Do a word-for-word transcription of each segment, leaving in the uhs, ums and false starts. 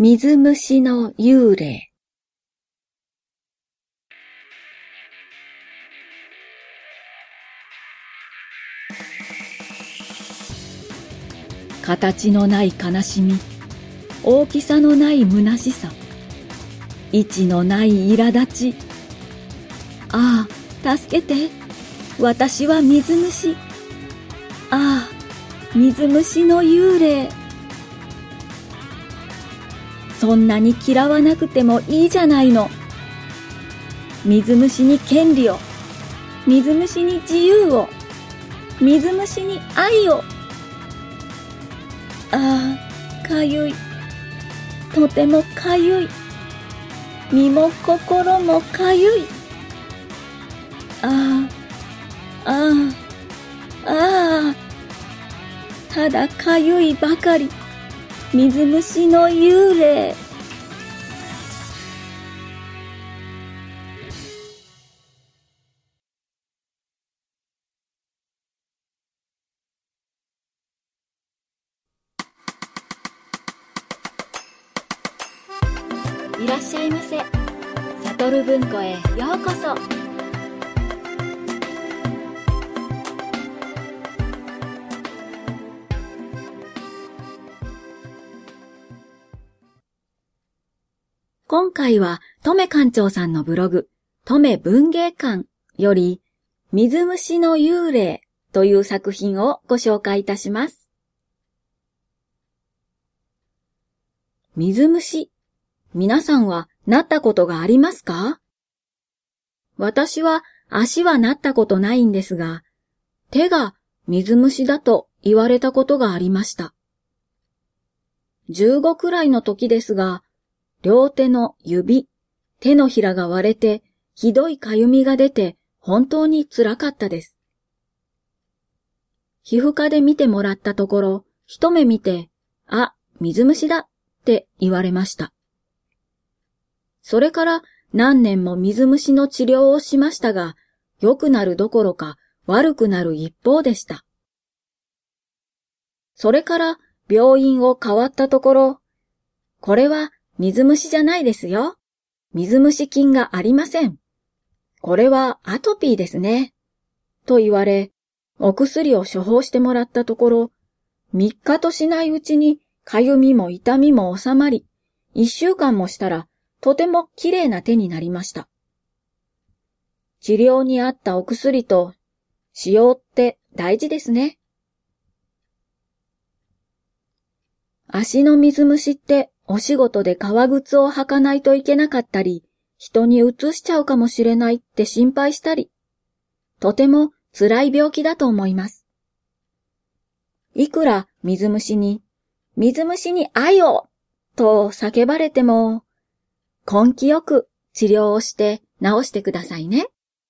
水虫の幽霊。形のない悲しみ、大きさのない虚しさ、位置のない苛立ち。ああ、助けて。私は水虫。ああ、水虫の幽霊。そんなに嫌わなくてもいいじゃないの。水虫に権利を、水虫に自由を、水虫に愛を。ああ、かゆい。とてもかゆい。身も心もかゆい。ああ、ああ、ああ。ただかゆいばかり。水虫の幽霊。いらっしゃいませ。サトル文庫へようこそ。今回はとめ館長さんのブログ、とめ文芸館より、水虫の幽霊という作品をご紹介いたします。水虫、皆さんはなったことがありますか？私は足はなったことないんですが、手が水虫だと言われたことがありました。じゅうごくらいの時ですが、両手の指、手のひらが割れて、ひどいかゆみが出て、本当につらかったです。皮膚科で見てもらったところ、一目見て、あ、水虫だって言われました。それから何年も水虫の治療をしましたが、良くなるどころか悪くなる一方でした。それから病院を変わったところ、これは水虫じゃないですよ。水虫菌がありません。これはアトピーですね。と言われ、お薬を処方してもらったところ、みっかとしないうちにかゆみも痛みも収まり、いっしゅうかんもしたらとてもきれいな手になりました。治療に合ったお薬と使用って大事ですね。足の水虫ってお仕事で革靴を履かないといけなかったり、人にうつしちゃうかもしれないって心配したり、とても辛い病気だと思います。いくら水虫に、水虫に愛をと叫ばれても、根気よく治療をして治してくださいね。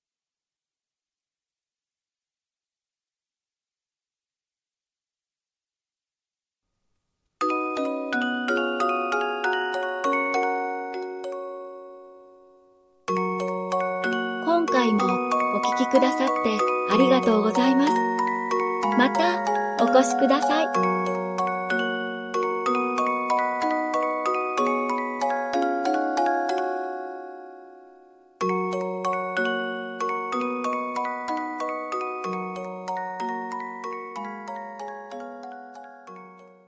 今回もお聞きくださってありがとうございます。またお越しください。